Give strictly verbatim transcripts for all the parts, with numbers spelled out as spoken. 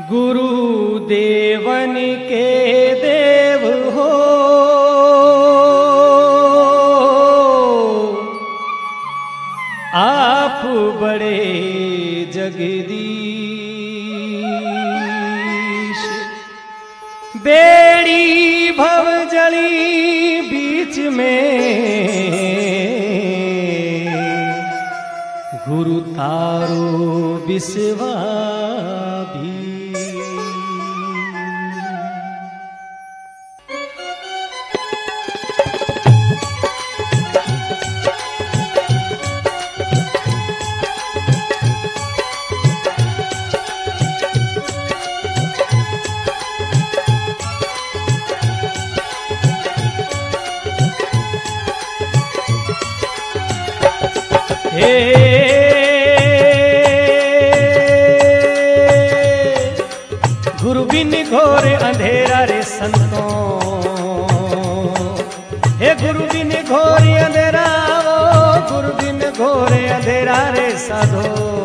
गुरु देवन के देव हो आप बड़े जगदीश। बेड़ी भव जली बीच में गुरु तारो बिसवा भी। हे गुरु बिन घोर अंधेरा रे संतों, हे गुरु बिन घोर अंधेरा वो गुरु बिन घोर अंधेरा रे साधो।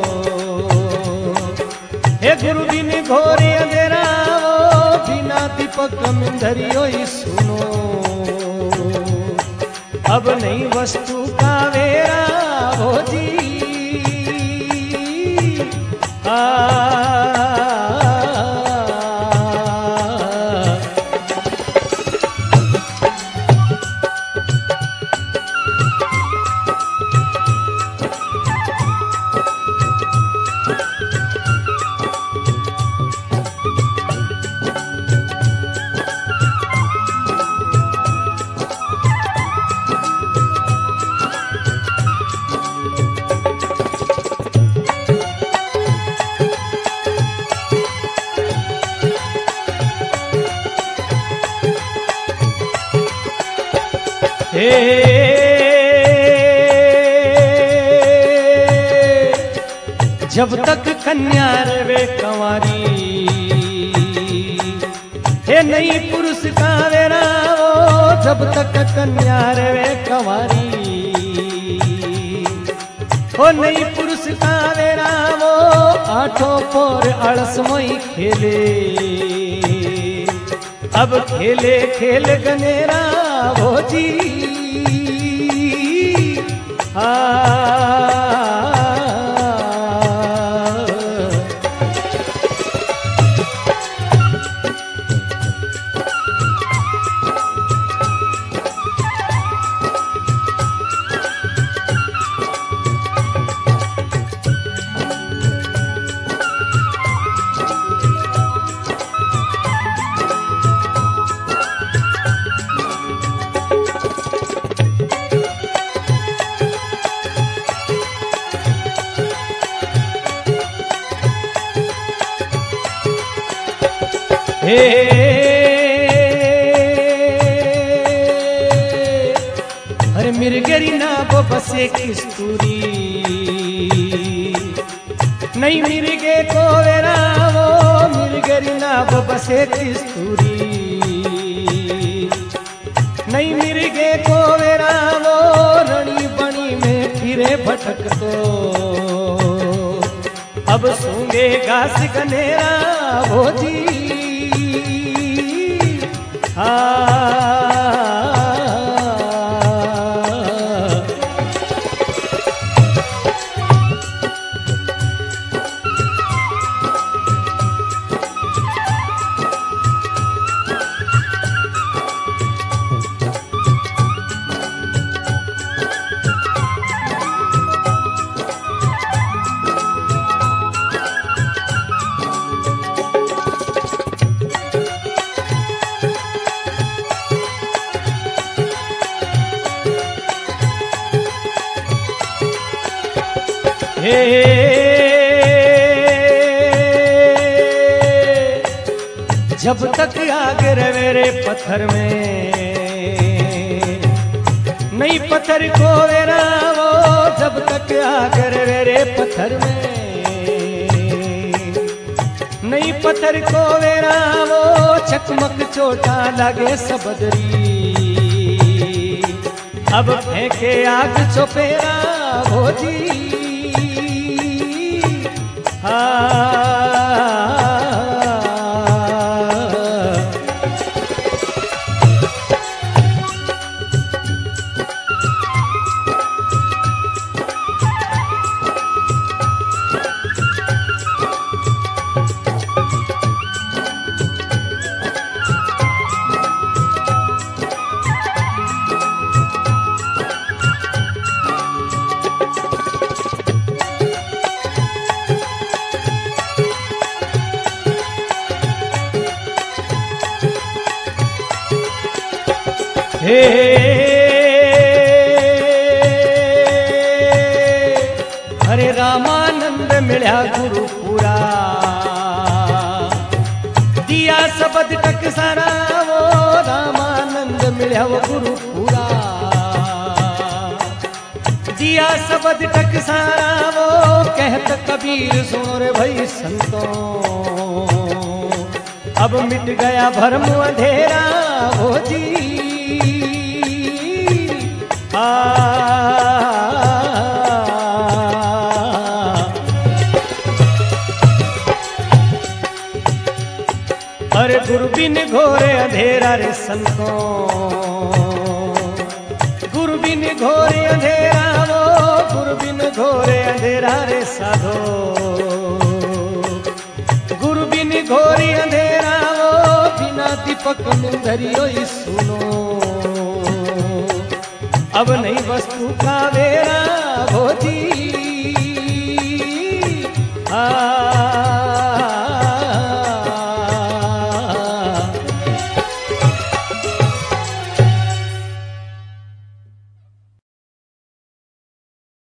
हे गुरु बिन घोर अंधेरा वो बिना दीपक मिंधरियो ही सुनो। अब नहीं वस्तु का वेरा हो जी आ हे जब तक कन्या रवे कंवारी, हे नई पुरुष का वेरा वो जब तक कन्या रवे कंवारी। हो नई पुरुष का वेरा वो आठों पोर अड़समोई खेले। अब खेले खेल गनेरा वो जी आ हे हर मिर्गरी ना वो बसे किस्तूरी। नहीं मिर्गे को वेरा वो मिर्गरी ना वो बसे किस्तूरी। नहीं मिर्गे को वेरा वो रणी बणी में फिरे भटक तो। अब सूंगे घास गनेरा वो जी आ हे जब तक आग रवे रे पत्थर में नहीं पत्थर को वेरा वो जब तक आग रवे रे पत्थर में नहीं पत्थर को वेरा वो चकमक चोटा लगे सबदरी। अब फेंके आग चोपेरा भोजी आ हे हरे रामानंद मिल्या गुरुपुरा दिया सबद टकसारा वो रामानंद मिल्या वो गुरुपुरा दिया सबद टकसारा वो कहत कबीर सुनो रे भाई संतों अब मिट गया भरम अंधेरा वो जी आ अरे गुरु बिन घोरे अंधेरा रे संतों गुरु बिन घोरे अंधेरा वो गुरु बिन घोरे अंधेरा रे साधो गुरु बिन घोरी अंधेरा वो बिना दीपक में धरियो सुनो अब नहीं वस्तु का वेरा वो